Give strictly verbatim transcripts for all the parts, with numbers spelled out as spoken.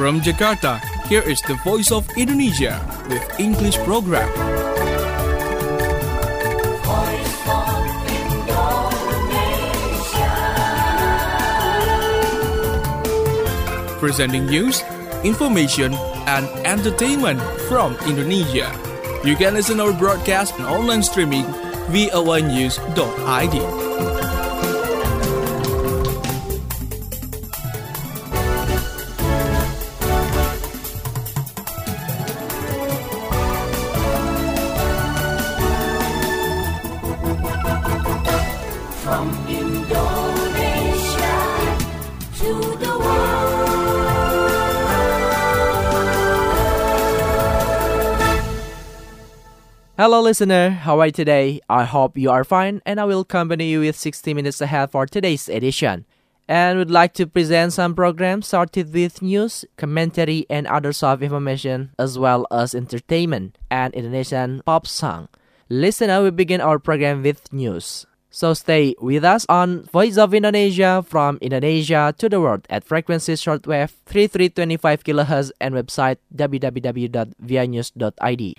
From Jakarta, here is the Voice of Indonesia with English program. Voice of Indonesia. Presenting news, information, and entertainment from Indonesia. You can listen our broadcast and online streaming v o a news dot i d. From Indonesia to the world. Hello listener, how are you today? I hope you are fine and I will accompany you with sixty minutes ahead for today's edition. And would like to present some programs started with news, commentary and other soft information as well as entertainment and Indonesian pop song. Listener, we begin our program with news. So stay with us on Voice of Indonesia from Indonesia to the world at frequency shortwave thirty-three twenty-five kilohertz and website w w w dot v i news dot i d.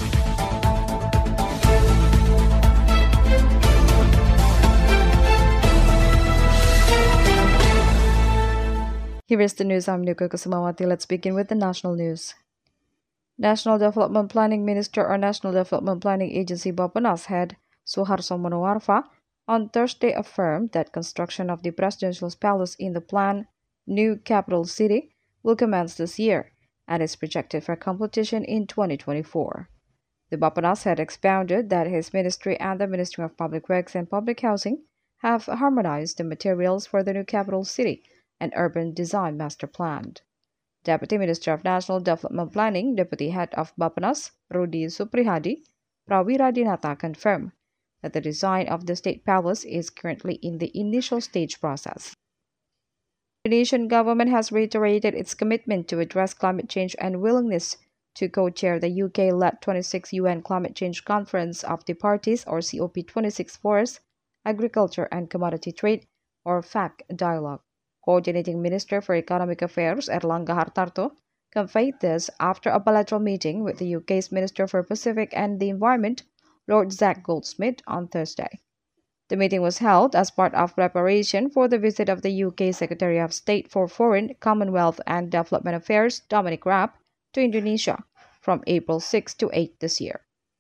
Here is the news. I'm Nuka Kusumawati. Let's begin with the national news. National Development Planning Minister or National Development Planning Agency Bappenas head Suharto Monoarfa on Thursday affirmed that construction of the presidential palace in the planned new capital city will commence this year and is projected for completion in twenty twenty-four. The Bappenas had expounded that his ministry and the Ministry of Public Works and Public Housing have harmonized the materials for the new capital city and urban design master plan. Deputy Minister of National Development Planning, Deputy Head of Bappenas, Rudi Suprihadi, Prawiradinata confirmed that the design of the State Palace is currently in the initial stage process. The Indonesian government has reiterated its commitment to address climate change and willingness to co-chair the U K-led twenty-sixth U N Climate Change Conference of the Parties or C O P twenty-six Forest, Agriculture and Commodity Trade or F A C dialogue. Coordinating Minister for Economic Affairs Erlangga Hartarto conveyed this after a bilateral meeting with the U K's Minister for Pacific and the Environment, Lord Zach Goldsmith, on Thursday. The meeting was held as part of preparation for the visit of the U K Secretary of State for Foreign, Commonwealth and Development Affairs, Dominic Raab, to Indonesia from April sixth to eighth this year.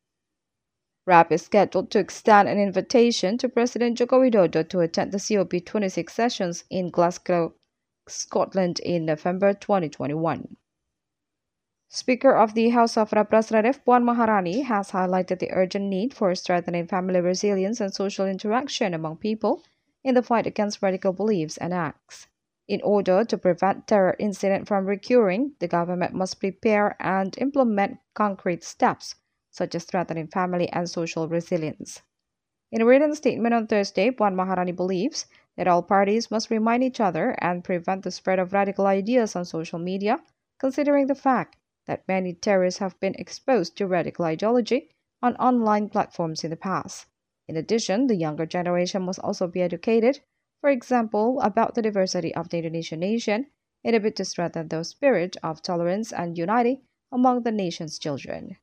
Raab is scheduled to extend an invitation to President Joko Widodo to attend the C O P twenty-six sessions in Glasgow, Scotland in November twenty twenty-one. Speaker of the House of Representatives Puan Maharani has highlighted the urgent need for strengthening family resilience and social interaction among people in the fight against radical beliefs and acts. In order to prevent terror incidents from recurring, the government must prepare and implement concrete steps such as strengthening family and social resilience. In a written statement on Thursday, Puan Maharani believes that all parties must remind each other and prevent the spread of radical ideas on social media, considering the fact that many terrorists have been exposed to radical ideology on online platforms in the past. In addition, the younger generation must also be educated, for example, about the diversity of the Indonesian nation in a bid to strengthen the spirit of tolerance and unity among the nation's children.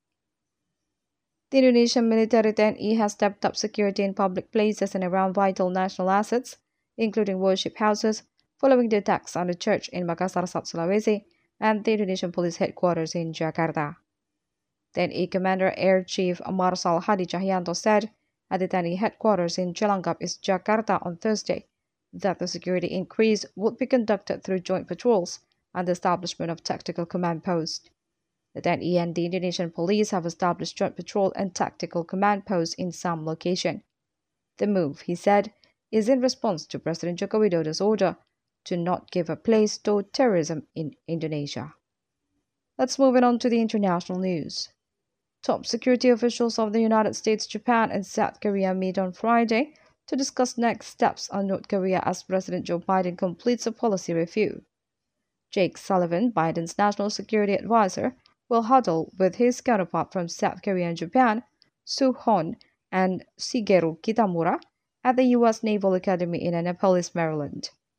The Indonesian military T N I has stepped up security in public places and around vital national assets, including worship houses, following the attacks on the church in Makassar, South Sulawesi, and the Indonesian Police Headquarters in Jakarta. T N I Commander Air Chief Marshal Hadi Cahyanto said at the T N I headquarters in Cilangkap, East Jakarta on Thursday that the security increase would be conducted through joint patrols and the establishment of tactical command posts. The T N I and the Indonesian police have established joint patrol and tactical command posts in some locations. The move, he said, is in response to President Joko Widodo's order to not give a place to terrorism in Indonesia. Let's move on to the international news. Top security officials of the United States, Japan, and South Korea meet on Friday to discuss next steps on North Korea as President Joe Biden completes a policy review. Jake Sullivan, Biden's national security advisor, will huddle with his counterpart from South Korea and Japan, Soo Hoon and Shigeru Kitamura, at the U S Naval Academy in Annapolis, Maryland.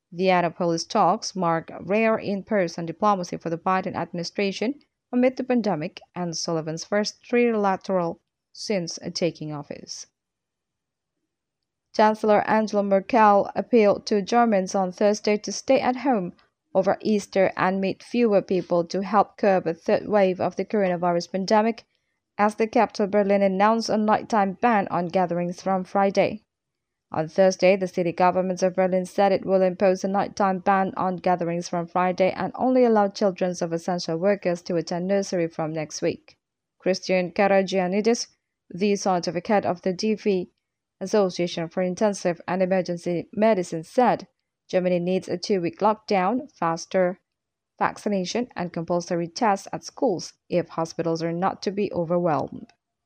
Vienna Polish talks mark rare in-person diplomacy for the Biden administration amid the pandemic and Sullivan's first trilateral since taking office. Chancellor Angela Merkel appealed to Germans on Thursday to stay at home over Easter and meet fewer people to help curb a third wave of the coronavirus pandemic, as the capital Berlin announced a nighttime ban on gatherings from Friday. On Thursday, the city government of Berlin said it will impose a nighttime ban on gatherings from Friday and only allow children of essential workers to attend nursery from next week. Christian Karagianidis, the scientific head of the D V Association for Intensive and Emergency Medicine, said Germany needs a two-week lockdown, faster vaccination, and compulsory tests at schools if hospitals are not to be overwhelmed.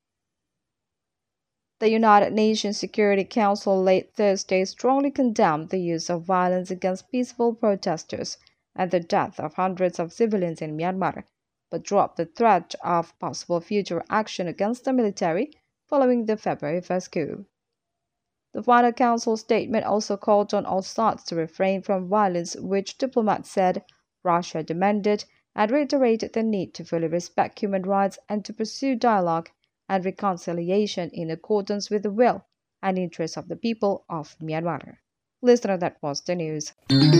The United Nations Security Council late Thursday strongly condemned the use of violence against peaceful protesters and the death of hundreds of civilians in Myanmar, but dropped the threat of possible future action against the military following the February first coup. The final council statement also called on all sides to refrain from violence, which diplomats said Russia demanded, and reiterated the need to fully respect human rights and to pursue dialogue and reconciliation in accordance with the will and interests of the people of Myanmar. Listener, that was the news.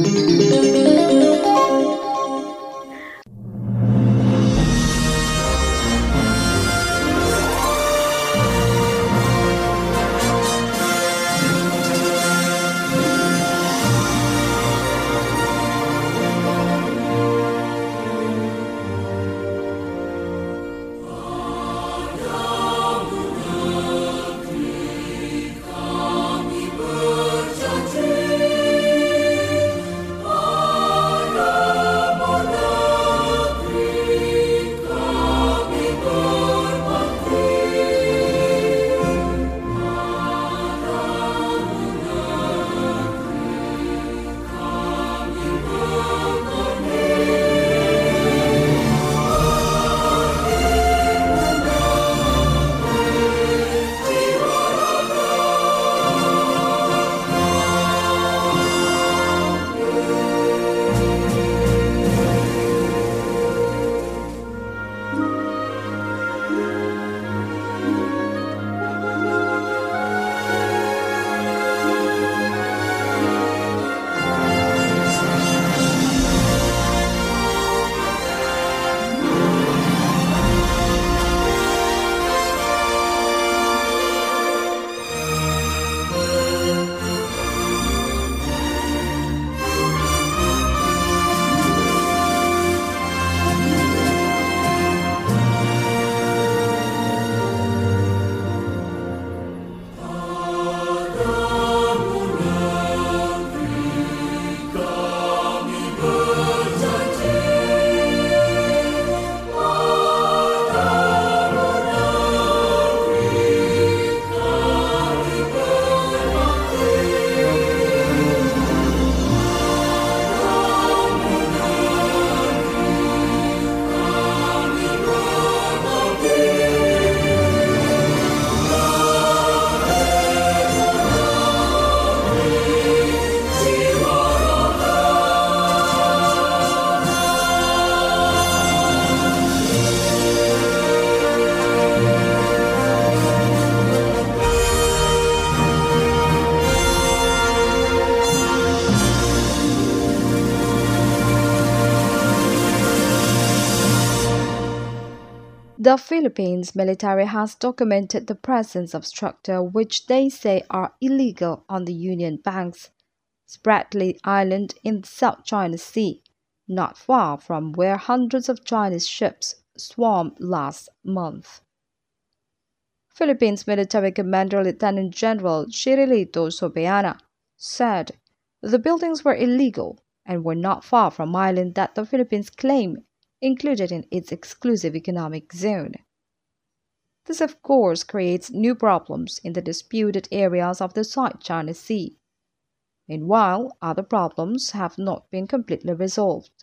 The Philippines military has documented the presence of structures which they say are illegal on the Union Bank's Spratly Island in the South China Sea, not far from where hundreds of Chinese ships swarmed last month. Philippines military commander Lieutenant General Chirilito Sobeana said the buildings were illegal and were not far from island that the Philippines claim included in its exclusive economic zone. This, of course, creates new problems in the disputed areas of the South China Sea. Meanwhile, other problems have not been completely resolved.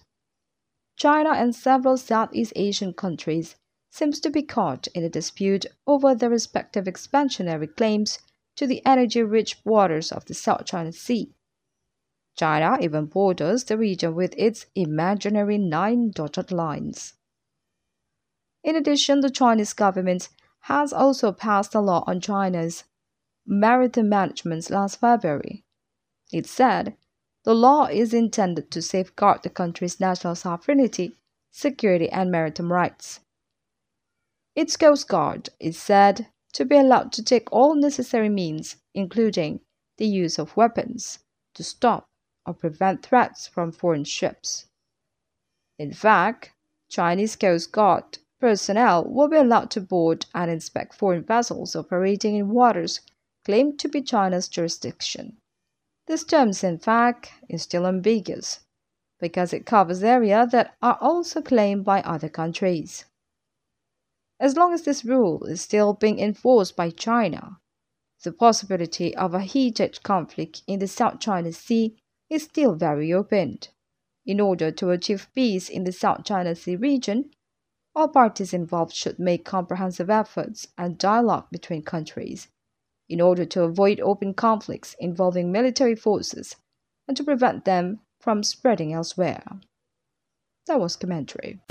China and several Southeast Asian countries seem to be caught in a dispute over their respective expansionary claims to the energy-rich waters of the South China Sea. China even borders the region with its imaginary nine dotted lines. In addition, the Chinese government has also passed a law on China's maritime management last February. It said the law is intended to safeguard the country's national sovereignty, security, and maritime rights. Its Coast Guard is said to be allowed to take all necessary means, including the use of weapons, to stop or prevent threats from foreign ships. In fact, Chinese Coast Guard personnel will be allowed to board and inspect foreign vessels operating in waters claimed to be China's jurisdiction. This term, in fact, is still ambiguous because it covers areas that are also claimed by other countries. As long as this rule is still being enforced by China, the possibility of a heated conflict in the South China Sea is still very open. In order to achieve peace in the South China Sea region, all parties involved should make comprehensive efforts and dialogue between countries in order to avoid open conflicts involving military forces and to prevent them from spreading elsewhere. That was commentary.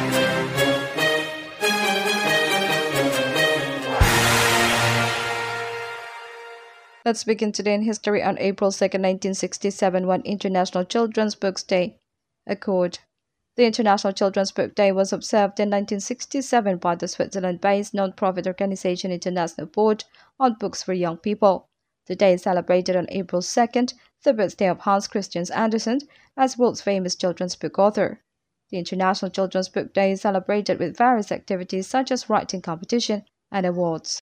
Let's begin today in history on April second, nineteen sixty-seven, when International Children's Books Day occurred. The International Children's Book Day was observed in nineteen sixty-seven by the Switzerland-based non-profit organization International Board on Books for Young People. The day is celebrated on April second, the birthday of Hans Christian Andersen, as world's famous children's book author. The International Children's Book Day is celebrated with various activities such as writing competition and awards.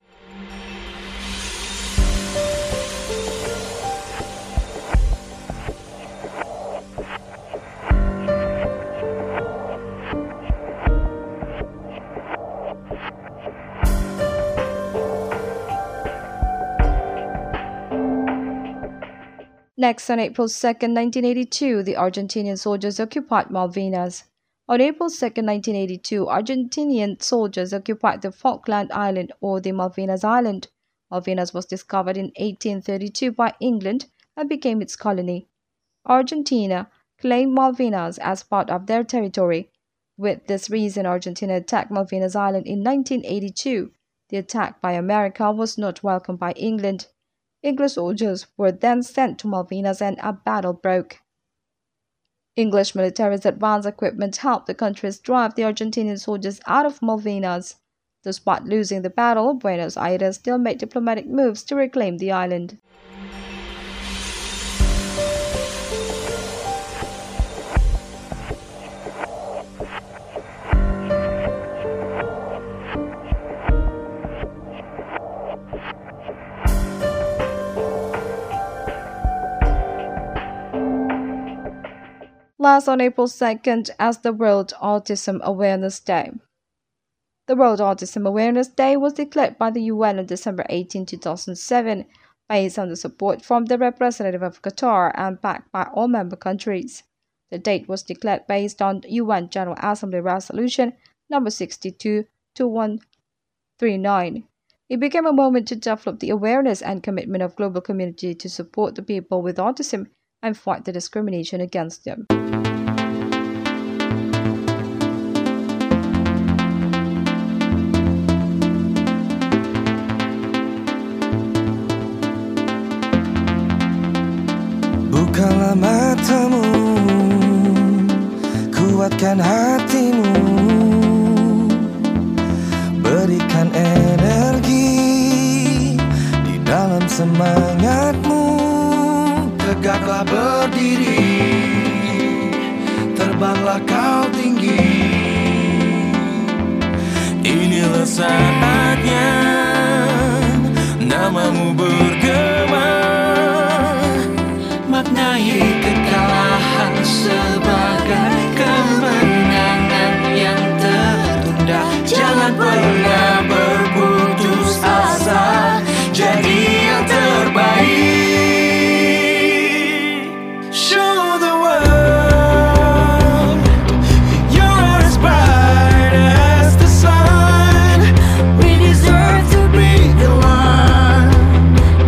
Next, on April second, nineteen eighty-two, the Argentinian soldiers occupied Malvinas. On April second, nineteen eighty-two, Argentinian soldiers occupied the Falkland Island or the Malvinas Island. Malvinas was discovered in eighteen thirty-two by England and became its colony. Argentina claimed Malvinas as part of their territory. With this reason, Argentina attacked Malvinas Island in nineteen eighty-two. The attack by America was not welcomed by England. English soldiers were then sent to Malvinas and a battle broke. English military's advanced equipment helped the countries drive the Argentinian soldiers out of Malvinas. Despite losing the battle, Buenos Aires still made diplomatic moves to reclaim the island. Last, on April second, as the World Autism Awareness Day. The World Autism Awareness Day was declared by the U N on December eighteenth, two thousand seven, based on the support from the representative of Qatar and backed by all member countries. The date was declared based on U N General Assembly Resolution number sixty-two two one three nine. It became a moment to develop the awareness and commitment of global community to support the people with autism and fight the discrimination against them. Bukalah matamu, kuatkan hatimu, berikan energi di dalam semangatmu. Tegaklah berdiri, terbanglah kau tinggi. Inilah saatnya namamu bergema. Maknai kekalahan sebagai kemenangan yang tertunda. Jangan pernah berputus asa, jadi yang terbaik. Show the world you're as bright as the sun. We deserve to be the one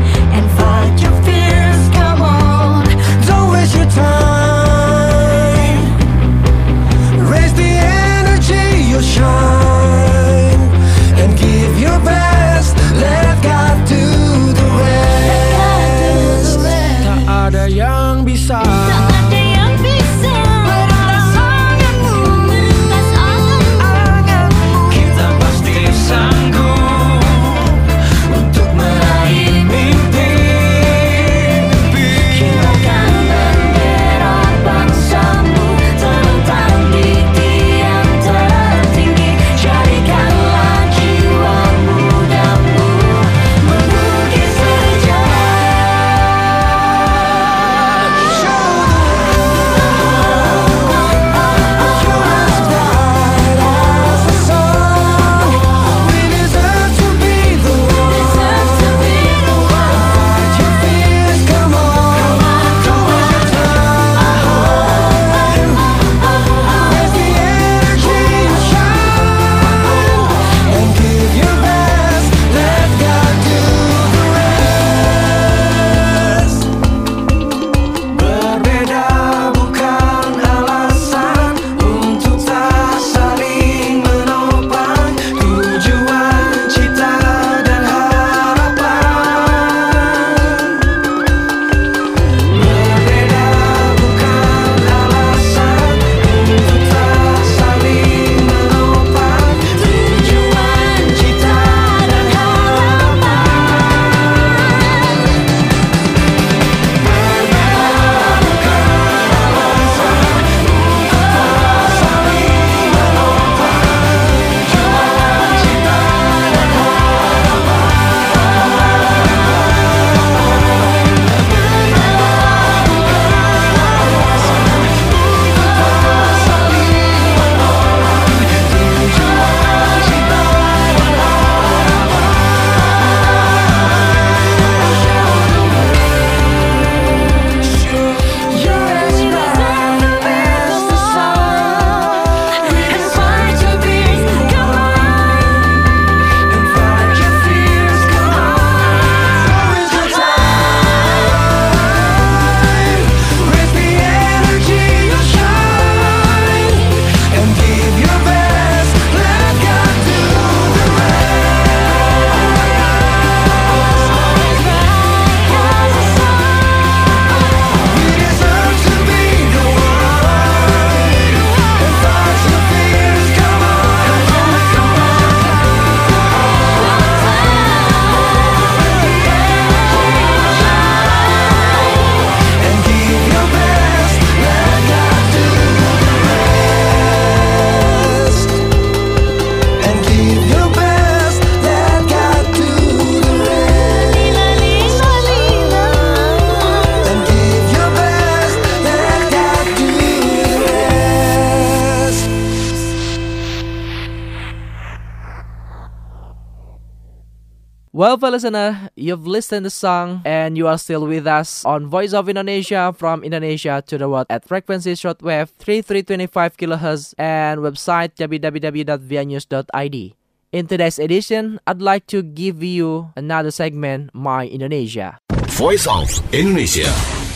Well, for listener, you've listened to the song and you are still with us on Voice of Indonesia from Indonesia to the world at frequency shortwave thirty-three twenty-five kilohertz and website w w w dot v i news dot i d. In today's edition, I'd like to give you another segment, My Indonesia. Voice of Indonesia.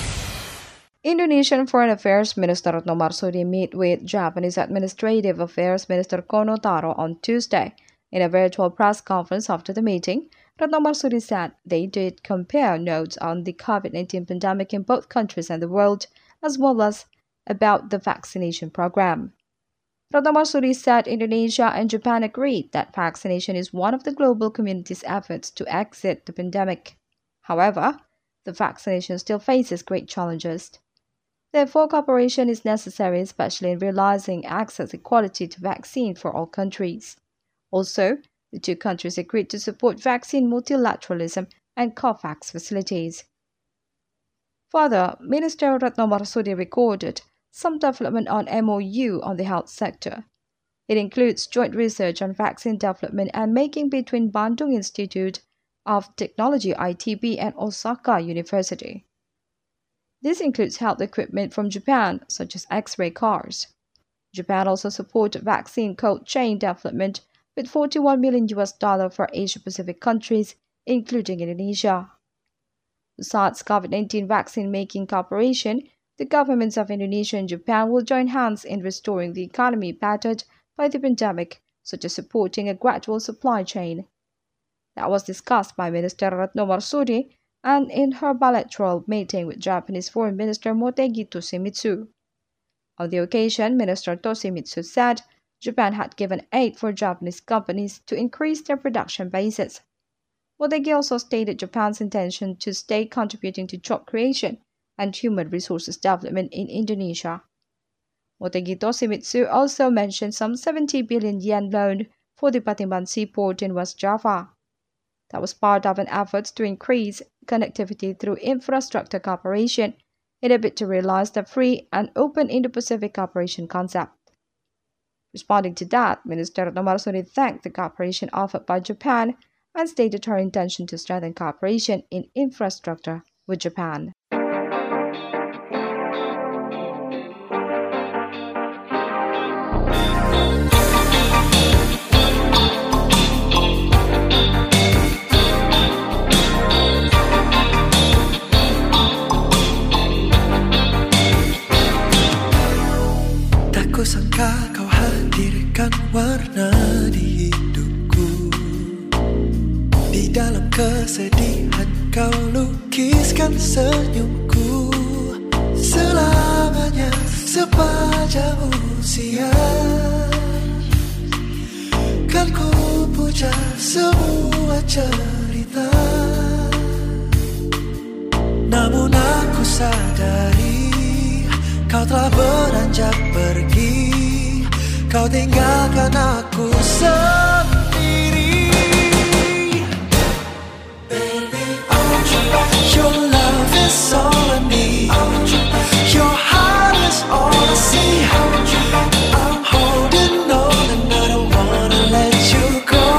Indonesian Foreign Affairs Minister Retno Marsudi met with Japanese Administrative Affairs Minister Kono Taro on Tuesday. In a virtual press conference after the meeting, Retno Marsudi said they did compare notes on the COVID nineteen pandemic in both countries and the world, as well as about the vaccination program. Retno Marsudi said Indonesia and Japan agreed that vaccination is one of the global community's efforts to exit the pandemic. However, the vaccination still faces great challenges. Therefore, cooperation is necessary, especially in realizing access equality to vaccine for all countries. Also, the two countries agreed to support vaccine multilateralism and COVAX facilities. Further, Minister Retno Marsudi recorded some development on M O U on the health sector. It includes joint research on vaccine development and making between Bandung Institute of Technology I T B and Osaka University. This includes health equipment from Japan, such as X-ray cars. Japan also supported vaccine cold chain development with forty-one million U S dollars for Asia-Pacific countries, including Indonesia. Besides COVID nineteen vaccine-making cooperation, the governments of Indonesia and Japan will join hands in restoring the economy battered by the pandemic, such as supporting a gradual supply chain. That was discussed by Minister Retno Marsudi and in her bilateral meeting with Japanese Foreign Minister Motegi Toshimitsu. On the occasion, Minister Toshimitsu said Japan had given aid for Japanese companies to increase their production bases. Motegi also stated Japan's intention to stay contributing to job creation and human resources development in Indonesia. Motegi Toshimitsu also mentioned some seventy billion yen loan for the Batimban seaport in West Java. That was part of an effort to increase connectivity through infrastructure cooperation in a bid to realize the free and open Indo-Pacific cooperation concept. Responding to that, Minister Retno Marsudi thanked the cooperation offered by Japan and stated her intention to strengthen cooperation in infrastructure with Japan. Sangka kau hadirkan warna di hidupku. Di dalam kesedihan kau lukiskan senyumku. Selamanya sepanjang usia kan ku puja semua cerita. Namun aku sadari kau telah beranjak pergi. Kau tinggalkan aku sendiri. Baby, your love is all I need. Your heart is all I see. I'm holding on and I don't wanna let you go.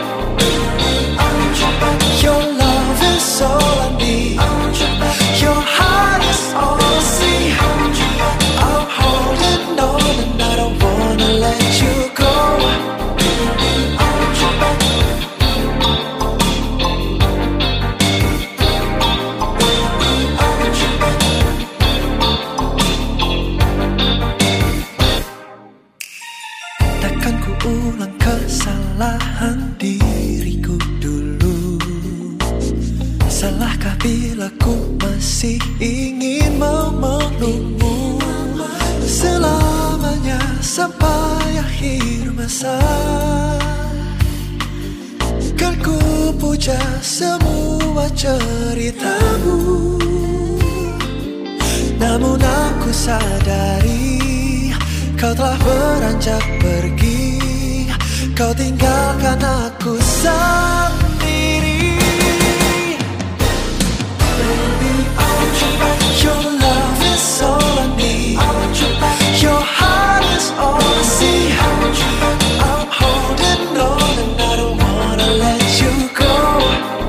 Your love is all I need. Your heart is all I see. I'm holding on and I don't wanna let you go. Takkan ku ulang kesalahan diriku dulu. Salahkah bila ku masih ingin memelukmu selamanya sampai akhir masa. Kan ku puja semua ceritamu. Namun aku sadari kau telah beranjak pergi. Kau tinggalkan aku sendiri. Baby, your love is all I need. Your heart is all I see. I'm holding on and I don't wanna let you go.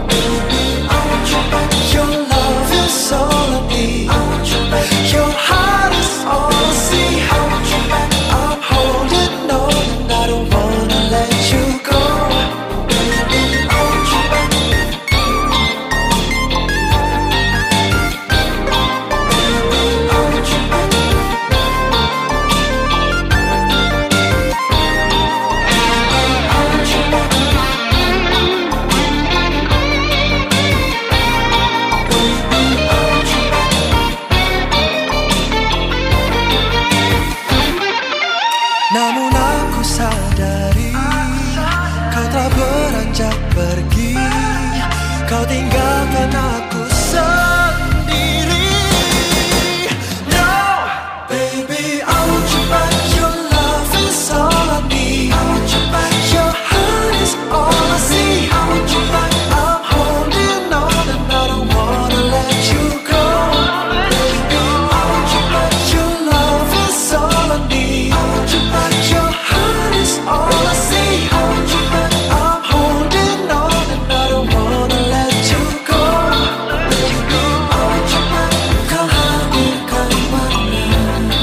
tinggalkan aku sendiri. No, baby, I want you back. Your love is all I need. I want you back. Your heart is all I see. I want you back. I'm holding on and I don't wanna let you go. Baby, I want you back. Your love is all I need. I want you back. Your heart is all I see. I want you back. I'm holding on and I don't wanna let you go. Baby, I want you back. Kau hadirkan mana?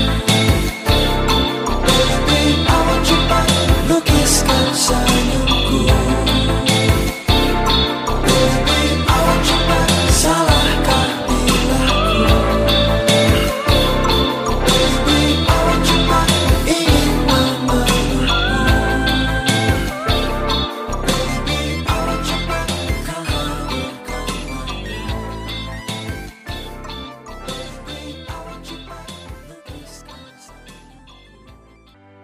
Baby, I want you back. Lukiskan senyumku. Baby, I want you back. Salahkah bilangku? Baby, I want you back. Ingin memelukmu. Baby, I want you back. Kau hadirkan mana? Baby, I want you back. Lukiskan senyumku.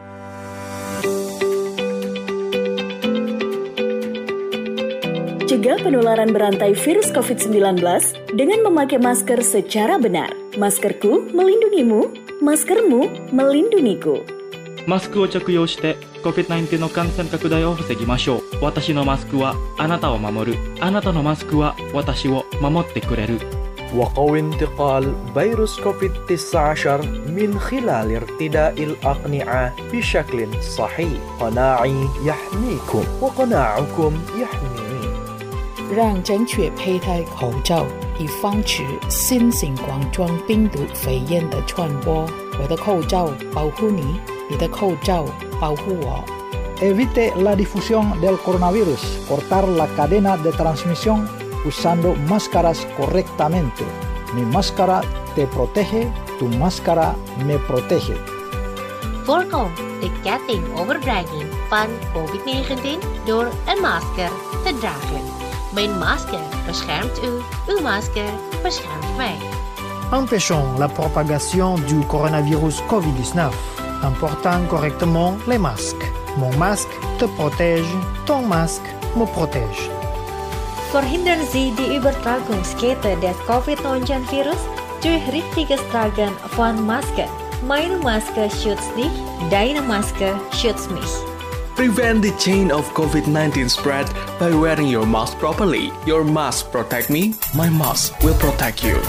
Cegah penularan berantai virus covid sembilan belas dengan memakai masker secara benar. Maskerku melindungimu, maskermu melindungiku. マスクを着用して コビッドナインティーン の感染拡大を防ぎましょう。私のマスクはあなたを守る。あなたのマスクは私を守ってくれる。 وقوي انتقال فيروس كوفيد تسعة عشر من خلال ارتداء الأقنعة بشكل صحيح. قناعي يحميكم وقناعكم يحميني. 让正确佩戴口罩，以防止新型冠状病毒肺炎的传播。我的口罩保护你，你的口罩保护我。 Evite la difusión del coronavirus. Cortar la cadena de transmisión usando máscaras correctamente. Mi máscara te protege, tu máscara me protege. Voorkom de ketting overdrijving van covid negentien door een masker te dragen. Mijn masker beschermt u, uw masker beschermt mij. Empêchons la propagation du coronavirus covid dix-neuf en portant correctement les masques. Mon masque te protège, ton masque me protège. Verhindern Sie die Übertragungskette des covid neunzehn virus durch richtiges Tragen von Maske. Meine Maske schützt dich, deine Maske schützt mich. Prevent the chain of covid nineteen spread by wearing your mask properly. Your mask protect me, my mask will protect you.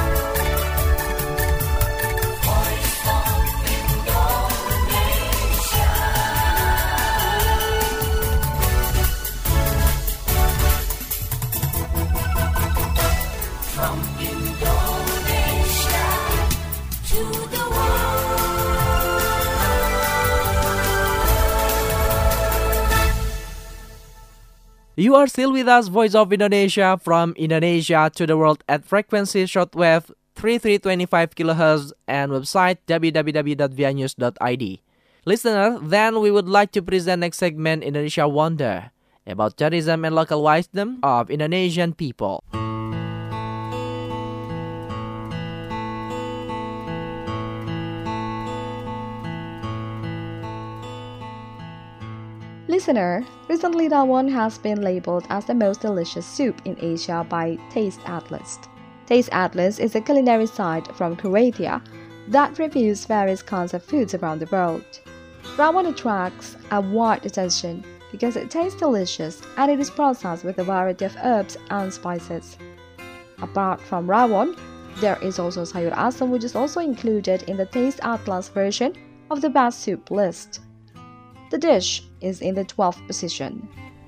From Indonesia to the world. You are still with us, Voice of Indonesia, from Indonesia to the world at frequency shortwave thirty-three twenty-five kilohertz and website w w w dot v i news dot i d. Listener, then we would like to present next segment Indonesia Wonder, about tourism and local wisdom of Indonesian people. Listener, recently rawon has been labeled as the most delicious soup in Asia by Taste Atlas. Taste Atlas is a culinary site from Croatia that reviews various kinds of foods around the world. Rawon attracts a wide attention because it tastes delicious and it is processed with a variety of herbs and spices. Apart from rawon, there is also sayur asam, which is also included in the Taste Atlas version of the best soup list. The dish is in the twelfth position.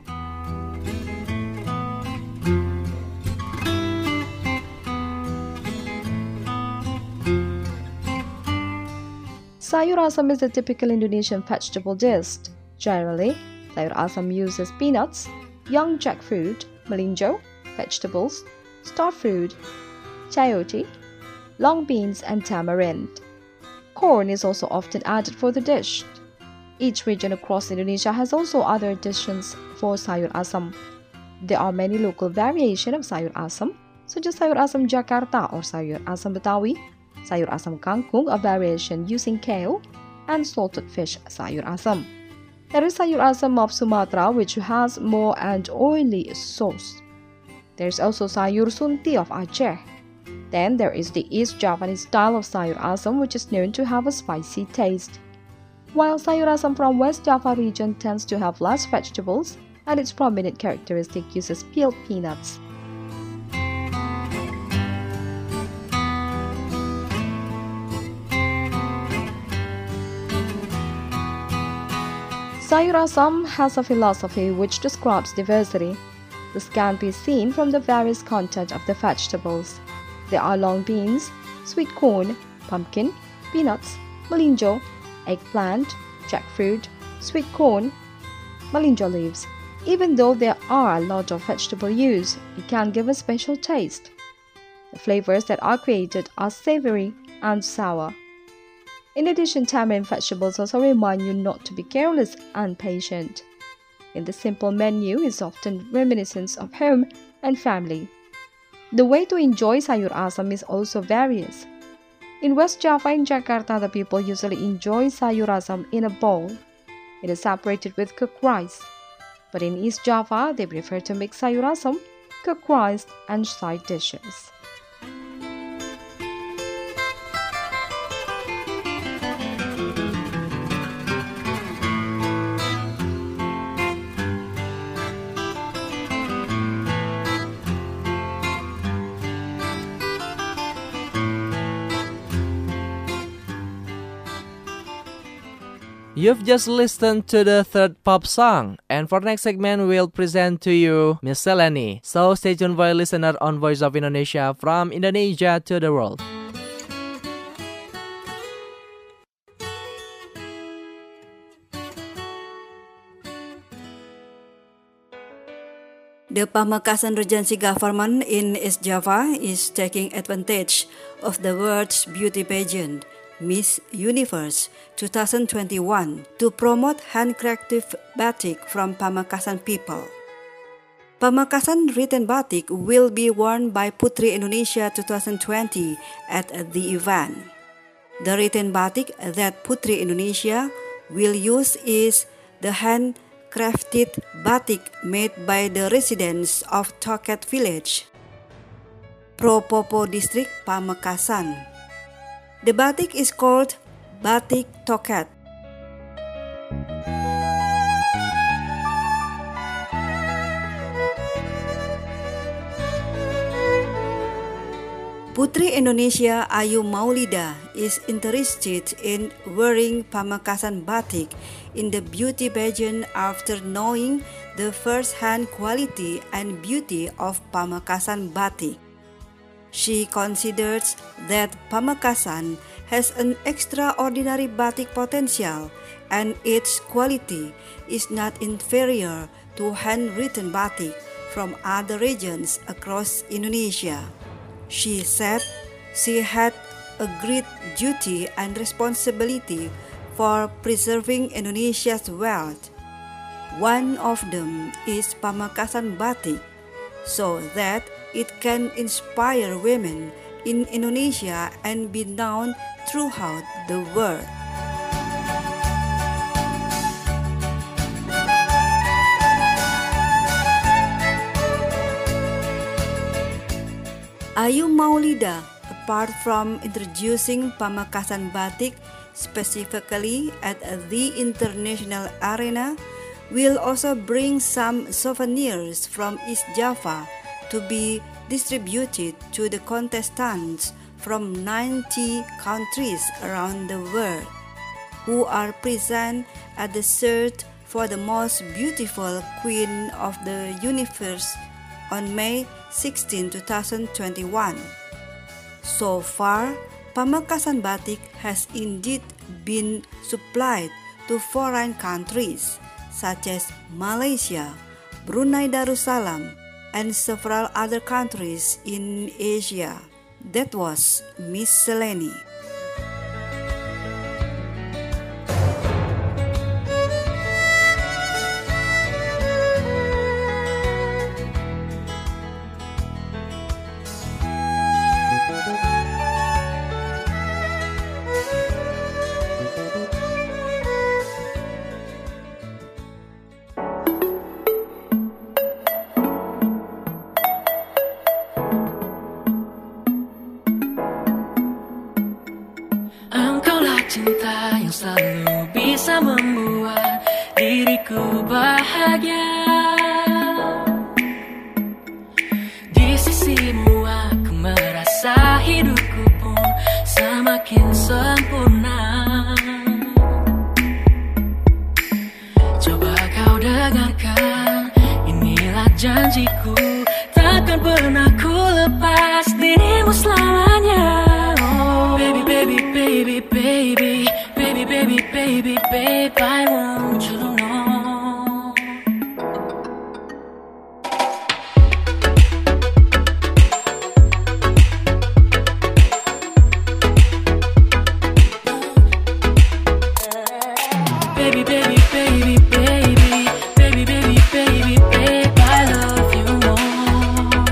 Sayur asam is a typical Indonesian vegetable dish. Generally, sayur asam uses peanuts, young jackfruit, melinjo, vegetables, star fruit, chayote, long beans, and tamarind. Corn is also often added for the dish. Each region across Indonesia has also other additions for sayur asam. There are many local variations of sayur asam, such as sayur asam Jakarta or sayur asam Betawi, sayur asam kangkung, a variation using kale, and salted fish sayur asam. There is sayur asam of Sumatra, which has more and oily sauce. There's also sayur sunti of Aceh. Then there is the East Javanese style of sayur asam, which is known to have a spicy taste. While sayur asam from West Java region tends to have less vegetables, and its prominent characteristic uses peeled peanuts. Sayur asam has a philosophy which describes diversity. This can be seen from the various content of the vegetables. There are long beans, sweet corn, pumpkin, peanuts, melinjo, eggplant, jackfruit, sweet corn, melinjo leaves. Even though there are a lot of vegetable use, it can give a special taste. The flavors that are created are savory and sour. In addition, tamarind vegetables also remind you not to be careless and patient. In the simple menu is often reminiscence of home and family. The way to enjoy sayur asam is also various. In West Java and Jakarta, the people usually enjoy sayur asam in a bowl. It is separated with cooked rice. But in East Java, they prefer to mix sayur asam, cooked rice, and side dishes. You've just listened to the third pop song, and for next segment, we'll present to you Miscellany. So stay tuned for a listener on Voice of Indonesia from Indonesia to the world. The Pamekasan Regency government in East Java is taking advantage of the world's beauty pageant, Miss Universe twenty twenty-one, to promote handcrafted batik from Pamekasan people. Pamekasan written batik will be worn by Putri Indonesia twenty twenty at the event. The written batik that Putri Indonesia will use is the handcrafted batik made by the residents of Toket village, Propopo district, Pamekasan. The batik is called Batik Toket. Putri Indonesia Ayu Maulida is interested in wearing Pamekasan batik in the beauty pageant after knowing the first-hand quality and beauty of Pamekasan batik. She considers that Pamekasan has an extraordinary batik potential and its quality is not inferior to handwritten batik from other regions across Indonesia. She said she had a great duty and responsibility for preserving Indonesia's wealth. One of them is Pamekasan batik, so that it can inspire women in Indonesia and be known throughout the world. Ayu Maulida, apart from introducing Pamekasan batik specifically at the international arena, will also bring some souvenirs from East Java to be distributed to the contestants from ninety countries around the world who are present at the search for the most beautiful Queen of the Universe on May sixteenth, twenty twenty-one. So far, Pamekasan batik has indeed been supplied to foreign countries such as Malaysia, Brunei Darussalam, and several other countries in Asia. That was Miscellany. sisimu aku merasa hidupku pun semakin sempurna. Coba kau dengarkan, inilah janjiku, takkan pernah ku lepas dirimu selamanya. Oh, baby, baby, baby, baby, baby, baby, baby, baby, I want you to know. Baby, baby, baby, baby, baby, baby, baby, baby, I love you more.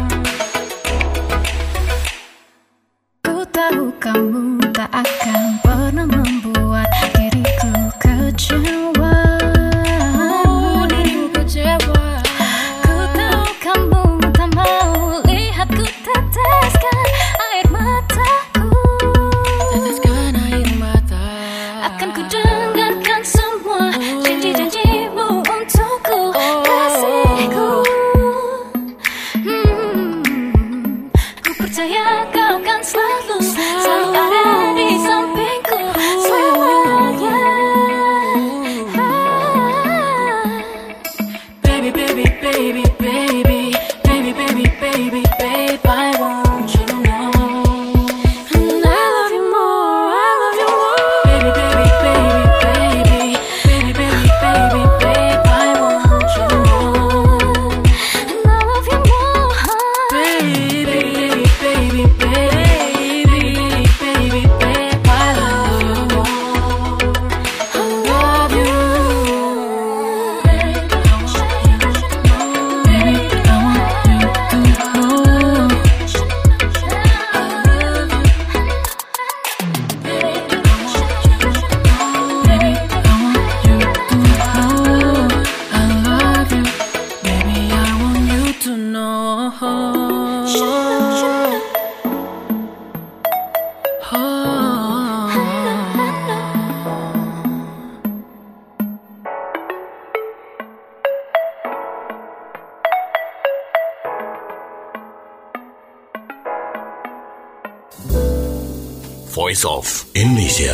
Ku tahu kamu tak akan pernah membuat diriku kecewa. Oh, dirimu kecewa. Ku tahu kamu tak mau lihat ku teteskan air mataku. Teteskan air mata. Akan ku dengarkan semua janji-janjimu untukku, kasihku. Hmm, ku percaya kau kan selalu, selalu ada di sampingku selamanya. Baby, baby, baby, baby, baby, baby, baby, babe, I want you to know. And I love you more, I love you more. Baby, baby, baby, baby, baby, baby, baby, babe, I want you to know. And I love you more. Baby, baby, baby, baby, baby, babe, I love you more. I love you. Baby, I want you to know. Baby, I want you to know. I love you. Baby, I want you to know. Voice of Indonesia.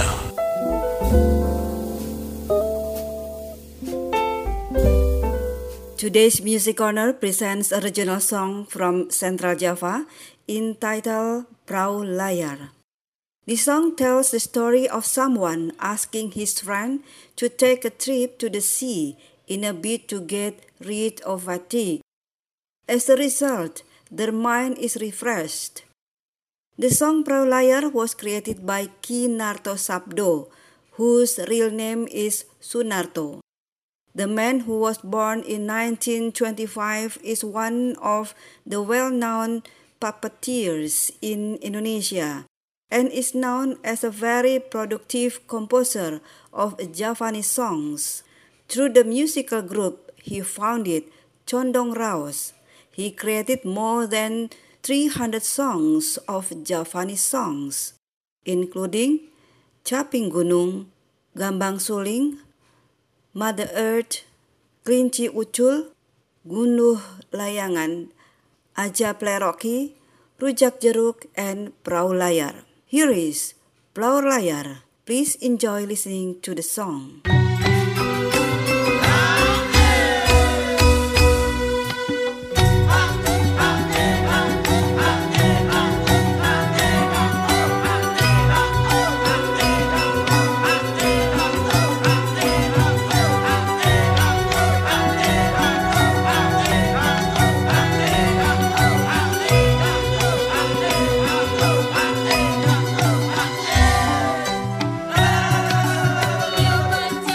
Today's Music Corner presents a regional song from Central Java entitled Perahu Layar. The song tells the story of someone asking his friend to take a trip to the sea in a bid to get rid of fatigue. As a result, their mind is refreshed. The song Perahu Layar was created by Ki Narto Sabdo, whose real name is Sunarto. The man who was born in nineteen twenty-five is one of the well-known puppeteers in Indonesia and is known as a very productive composer of Javanese songs. Through the musical group he founded, Condong Raos, he created more than three hundred songs of Javanese songs, including Caping Gunung, Gambang Suling, Mother Earth, Kelinci Ucul, Gunduh Layangan, Aja Pleroki, Rujak Jeruk, and Perahu Layar. Here is Perahu Layar. Please enjoy listening to the song. You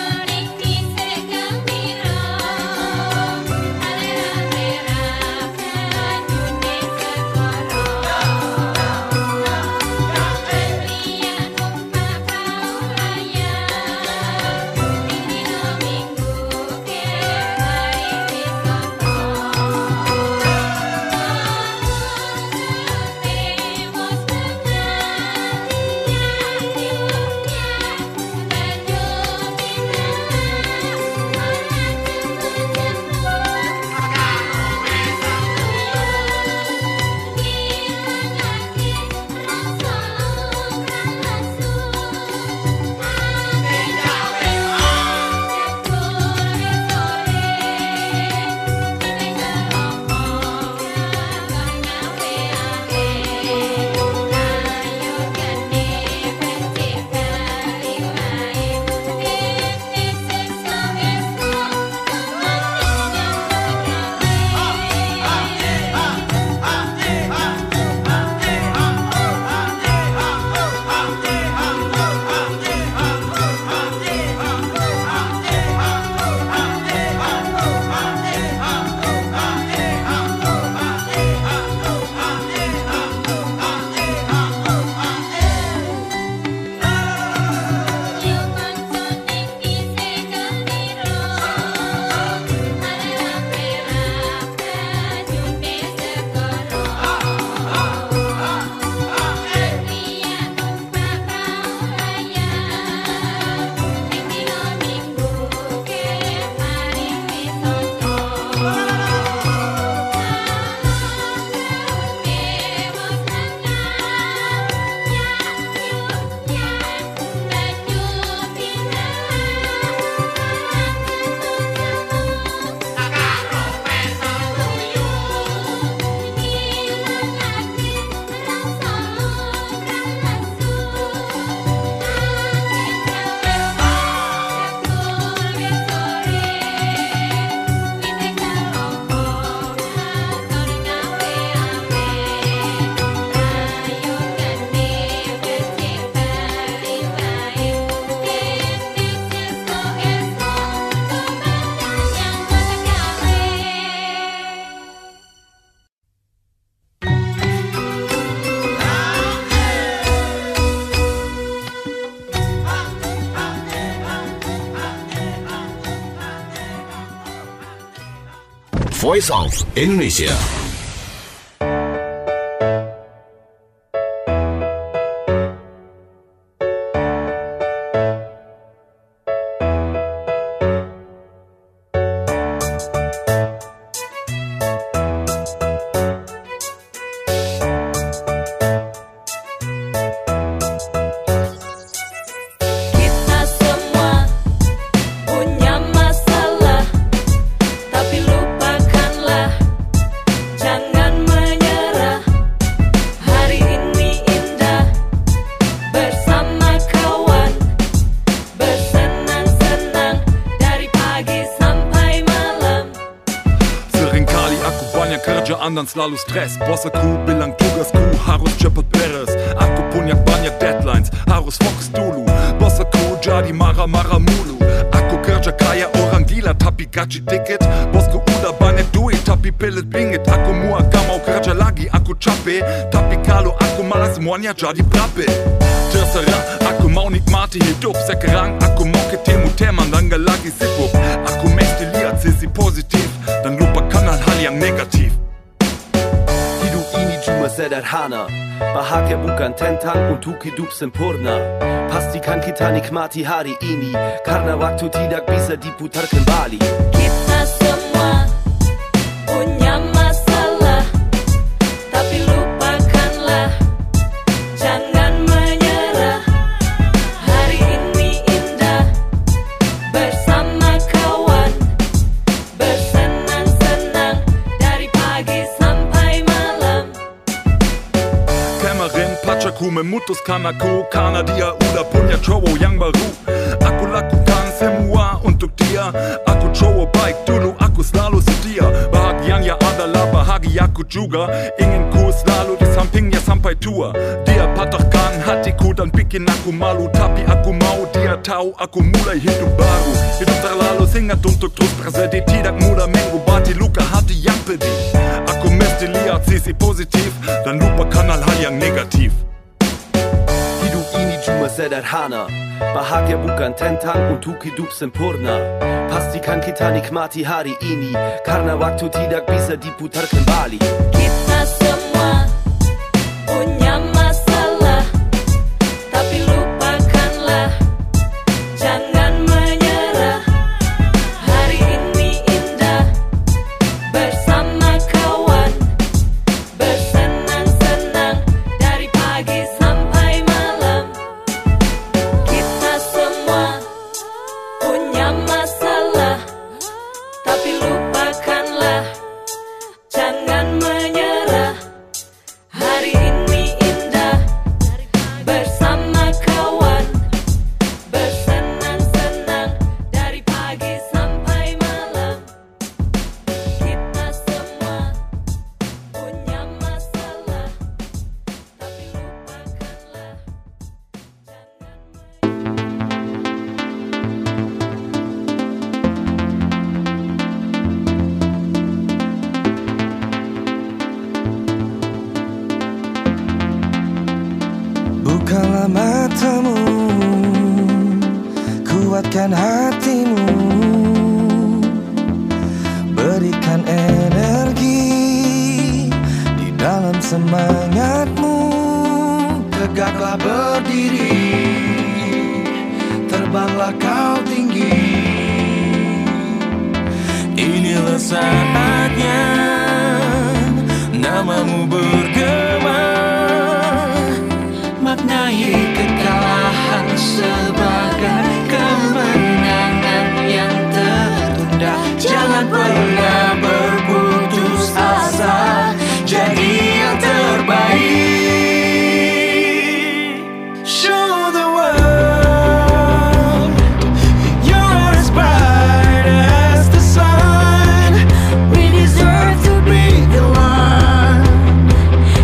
Voice of Indonesia. Kita semua punya masalah, tapi lupakanlah, jangan menyerah. Hari ini indah bersama kawan, bersenang-senang dari pagi sampai malam. Seringkali aku banyak kerjaan dan selalu stres. Bosku bilang tugasku harus cepat beres. Aku punya banyak deadlines, harus fokus dulu. Bosku jadi marah-marah mulu. Aku kerja kayak orang gila tapi gaji dikit. Bosku udah banyak duit tapi pelit bingit. Aku muak gak mau kerja lagi, aku capek. Tapi kalau aku malas semuanya jadi berabe. Terserah, aku mau nikmati hidup. Sekarang aku mau ketemu teman dan gak lagi sibuk. Aku mesti lihat sisi positif dan lupakan hal-hal yang negatif. Hidup ini cuma sederhana, bahagia bukan tentang untuk hidup sempurna. Pastikan kita nikmati hari ini, karena waktu tidak bisa diputar kembali. Kita semua punya masalah, tapi lupakanlah, jangan menyerah. Hari ini indah bersama kawan, bersenang-senang dari pagi sampai malam. Kemarin pacarku memutuskan aku karena dia udah punya cowok yang baru. Aku lakukan semua untuk dia. Aku cowok baik dulu, aku selalu setia. Bahagianya adalah bahagiaku juga. Ingin ku selalu di sampingnya sampai tua. Dia patahkan hatiku dan bikin aku malu, tapi aku mau dia tahu aku mulai hidup baru. Hidup terlalu singkat untuk terus bersedih, tidak mudah mengobati luka hati yang pedih. Aku mesti lihat sisi positif dan lupakan hal-hal yang negatif. Hidup ini cuma sederhana, bahagia bukan tentang untuk hidup sempurna. Pastikan kita nikmati hari ini, karena waktu tidak bisa diputar kembali. Kita semua punya masalah, tapi lupakanlah, jangan menyerah. Hari ini indah bersama kawan, bersenang-senang dari pagi sampai malam. Kita semua punya masalah, tapi lupakanlah, jangan menyerah. Hari ini indah bersama kawan, bersenang-senang dari pagi sampai malam. Kita semua punya masalah, tapi lupakanlah. Bukalah matamu, kuatkan hatimu, berikan energi di dalam semangatmu. Tegaklah berdiri, terbanglah kau tinggi. Inilah saatnya namamu bergema. Maknai kekalahan sebagai kemenangan yang tertunda. Jangan pernah berputus asa, jadi yang terbaik. Show the world you're as bright as the sun. We deserve to be the one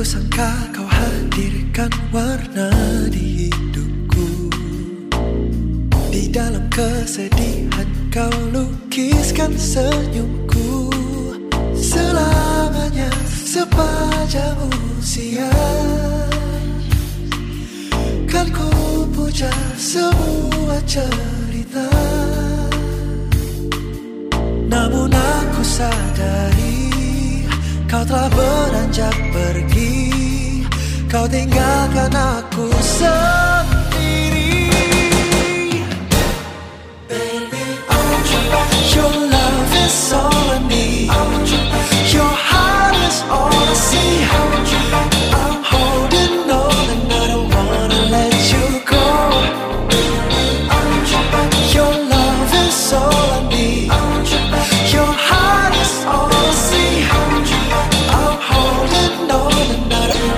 kusangka kau hadirkan warna di hidupku. Di dalam kesedihan kau lukiskan senyumku. Selamanya sepanjang usia kan ku puja semua cerita. Namun aku sadari kau telah beranjak pergi. Kau tinggalkan aku sendiri. Baby, your love is all I need. Your heart is all I see. I'm holding on and I don't wanna let you go. Your love is all I need. Your heart is all I see. I'm holding on and I don't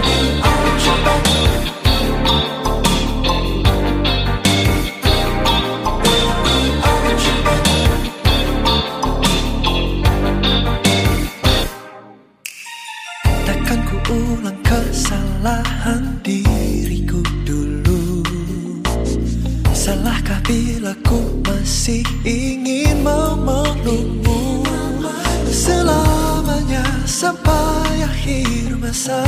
ulang kesalahan diriku dulu. Salahkah bila ku masih ingin memelukmu selamanya sampai akhir masa?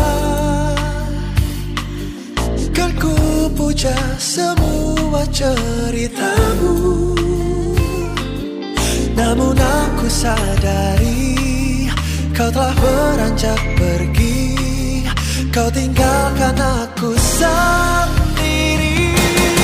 Kan ku puja semua ceritamu. Namun aku sadari kau telah beranjak pergi. Kau tinggalkan aku sendiri.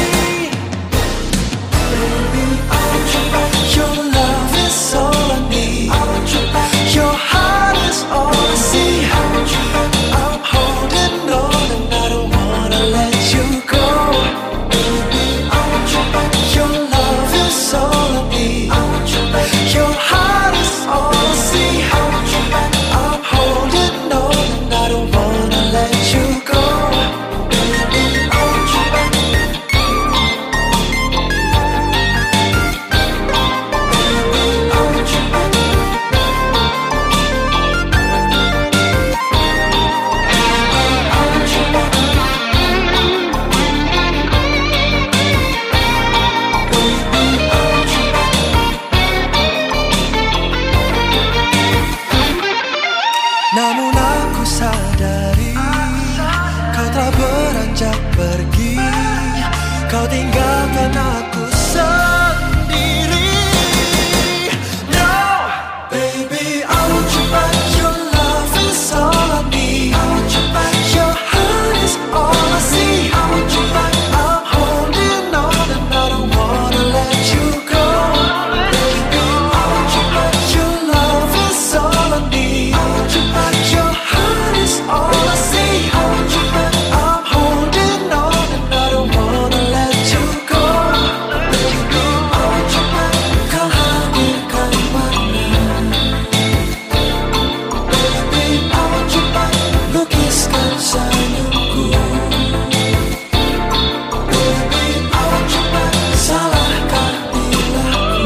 Baby, your love is all I need. Your heart is all I see. I'm holding on and I don't wanna let you go. Your love is all I need. Your heart is all I see. I'm holding on and I don't wanna let you go. Namun aku sadari kau telah beranjak pergi. Kau tinggalkan aku sendiri. No, baby, I want you back. Your love is all I need. I want you back. Your heart is all I see. I want you back. I'm holding on and I don't wanna let you go. Baby, I want you back. Your love is all I need. I want you back. Your heart is all I see. I want you back. I'm holding on and I don't wanna let you go. Baby, I want you back. Kau hadirkan warna. Baby, I want you back. Lukiskan senyumku. Baby, I want you back. Salahkah bila ku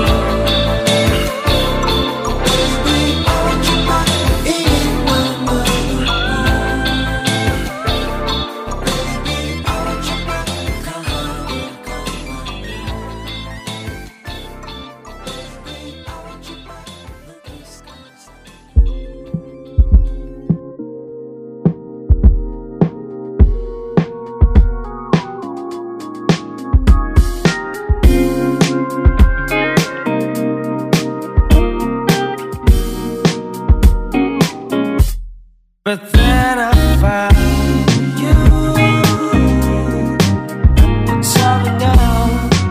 Baby, I want you back. Ingin memelukmu. Baby, I want you back. Kau hadirkan warna. Baby, I want you back. Lukiskan But then I found you. Tell me now.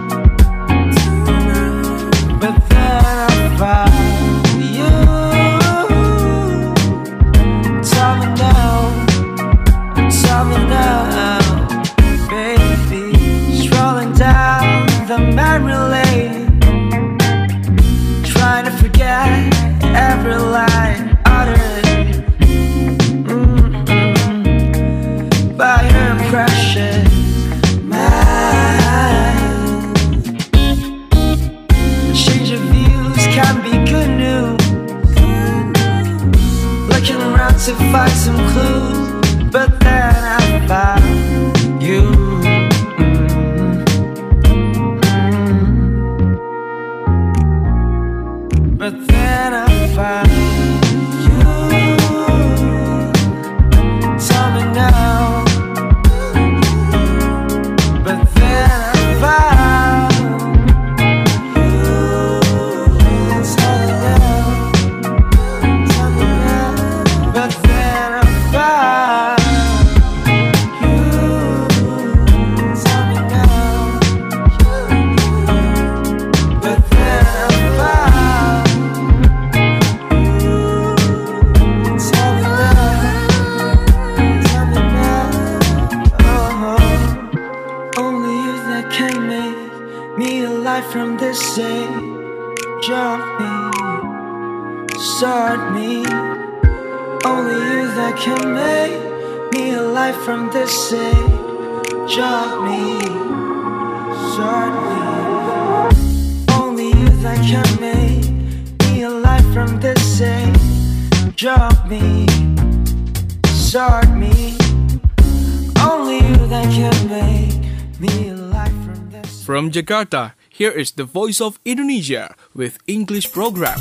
But then I found you. Tell me now. Tell me now, baby. Strolling down the memory lane, trying to forget every line uttered. this age of me. Start me. Only you that can make me alive from this age of me. Start me. Only you that can make me alive from this age of me. Start me. Only you that can make me alive from this. From Jakarta, here is the Voice of Indonesia with English program.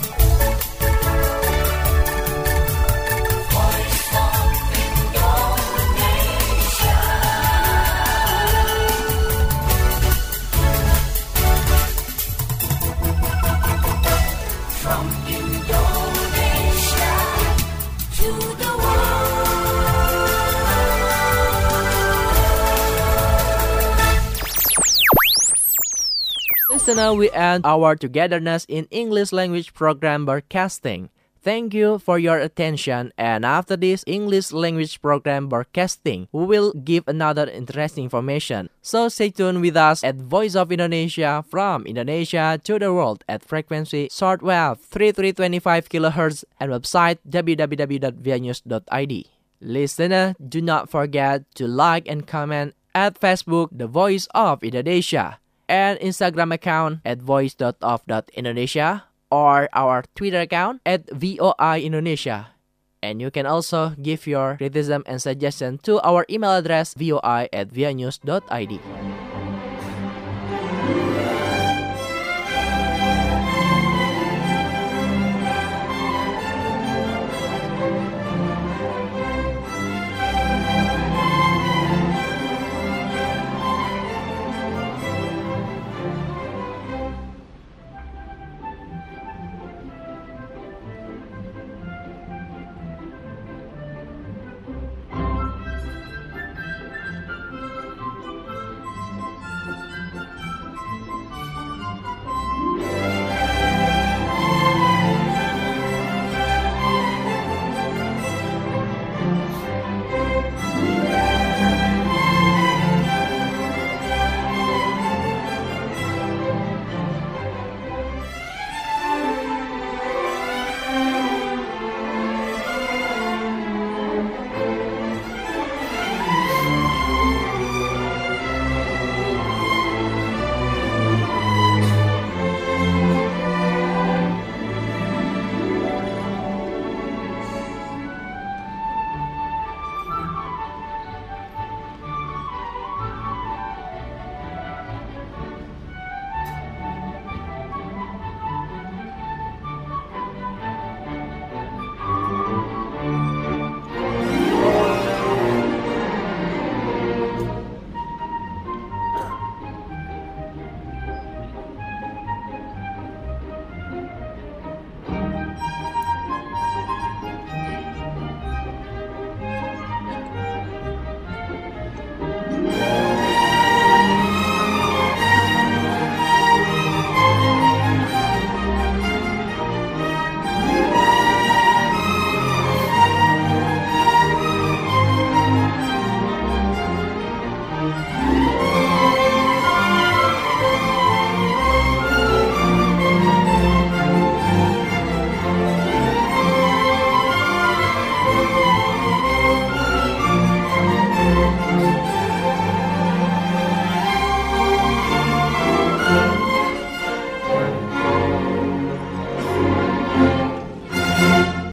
Listener, we end our togetherness in English language program broadcasting. Thank you for your attention, and after this English language program broadcasting, we will give another interesting information. So stay tuned with us at Voice of Indonesia from Indonesia to the world at frequency shortwave thirty-three twenty-five kilohertz and website w w w dot v i news dot i d. Listener, do not forget to like and comment at Facebook The Voice of Indonesia and Instagram account at voice dot of dot indonesia or our Twitter account at V O I Indonesia. And you can also give your criticism and suggestion to our email address voi at v i news dot i d.